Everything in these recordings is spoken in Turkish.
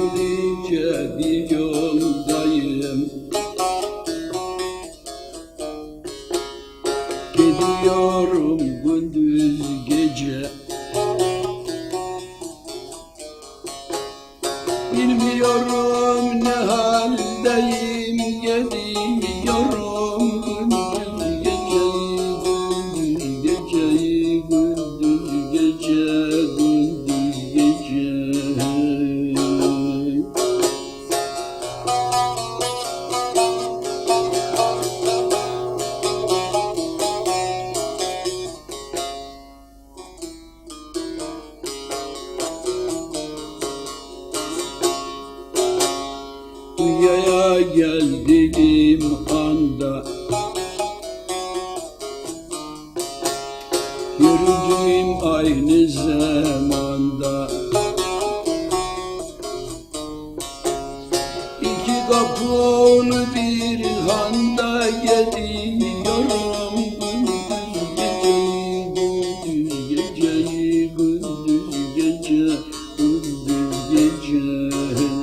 nice bir yoldayım. Gidiyorum gündüz gece, bilmiyorum ne haldeyim. Gidiyorum gündüz gece, gündüz gece, gündüz gece. Dünyaya geldiğim anda yürüdüğüm aynı zamanda iki kapılı bir handa gidiyorum gündüz gece, gündüz gece, gündüz gece.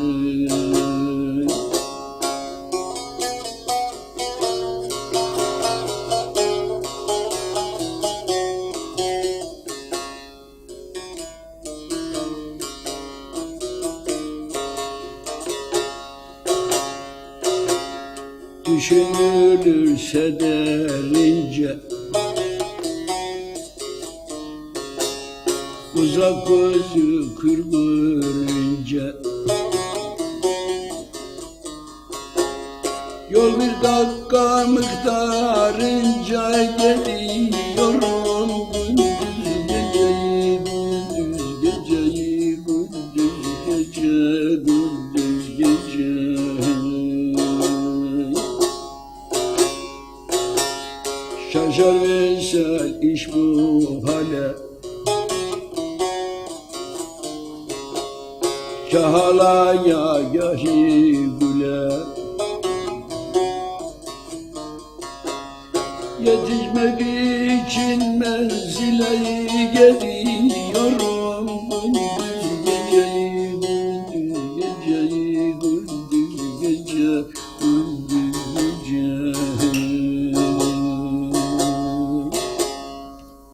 Düşünülürse derince uzak gözü kırgırınca yol bir dakika miktarınca gidiyorum gündüz gece, gündüz gece, gündüz gece, gündüz gece. Şaşar versel iş bu hale, kahalaya gahi güle. Yetişmek için menzile geri